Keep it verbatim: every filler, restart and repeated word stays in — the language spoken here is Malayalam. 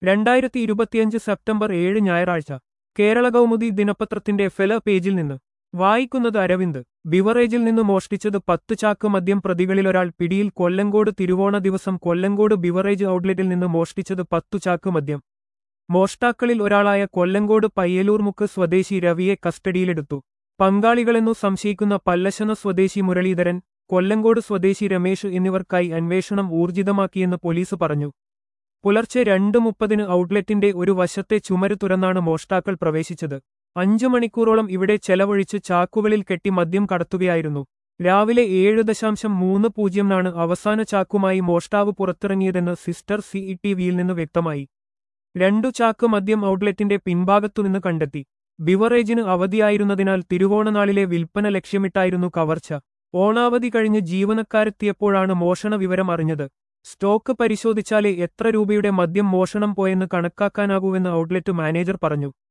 രണ്ടായിരത്തി ഇരുപത്തിയഞ്ച് സെപ്റ്റംബർ ഏഴ് ഞായറാഴ്ച കേരള കൗമുദി ദിനപത്രത്തിന്റെ ഫെല പേജിൽ നിന്ന് വായിക്കുന്നത് അരവിന്ദ്. ബിവറേജിൽ നിന്ന് മോഷ്ടിച്ചത് പത്ത് ചാക്ക് മദ്യം. പ്രതികളിലൊരാൾ പിടിയിൽ. കൊല്ലങ്കോട് തിരുവോണ ദിവസം കൊല്ലങ്കോട് ബിവറേജ് ഔട്ട്ലെറ്റിൽ നിന്ന് മോഷ്ടിച്ചത് പത്തു ചാക്ക് മദ്യം. മോഷ്ടാക്കളിൽ ഒരാളായ കൊല്ലങ്കോട് പയ്യലൂർമുക്ക് സ്വദേശി രവിയെ കസ്റ്റഡിയിലെടുത്തു. പങ്കാളികളെന്നു സംശയിക്കുന്ന പല്ലശന സ്വദേശി മുരളീധരൻ, കൊല്ലങ്കോട് സ്വദേശി രമേശ് എന്നിവർക്കായി അന്വേഷണം ഊർജിതമാക്കിയെന്ന് പോലീസ് പറഞ്ഞു. പുലർച്ചെ രണ്ട് മുപ്പതിന് ഔട്ട്ലെറ്റിന്റെ ഒരു വശത്തെ ചുമര് തുറന്നാണ് മോഷ്ടാക്കൾ പ്രവേശിച്ചത്. അഞ്ചു മണിക്കൂറോളം ഇവിടെ ചെലവഴിച്ച് ചാക്കുകളിൽ കെട്ടി മദ്യം കടത്തുകയായിരുന്നു. രാവിലെ ഏഴ് ദശാംശം മൂന്ന് പൂജ്യംനാണ് അവസാന ചാക്കുമായി മോഷ്ടാവ് പുറത്തിറങ്ങിയതെന്ന് സിസ്റ്റർ സി ഇ ടി വിയിൽ നിന്ന് വ്യക്തമായി. രണ്ടു ചാക്ക് മദ്യം ഔട്ട്ലെറ്റിന്റെ പിൻഭാഗത്തുനിന്ന് കണ്ടെത്തി. ബിവറേജിന് അവധിയായിരുന്നതിനാൽ തിരുവോണനാളിലെ വിൽപ്പന ലക്ഷ്യമിട്ടായിരുന്നു കവർച്ച. ഓണാവധി കഴിഞ്ഞ് ജീവനക്കാരെത്തിയപ്പോഴാണ് മോഷണ വിവരം അറിഞ്ഞത്. സ്റ്റോക്ക് പരിശോധിച്ചാലേ എത്ര രൂപയുടെ മദ്യം മോഷണം പോയെന്ന് കണക്കാക്കാനാകൂവെന്ന് ഔട്ട്ലെറ്റ് മാനേജർ പറഞ്ഞു.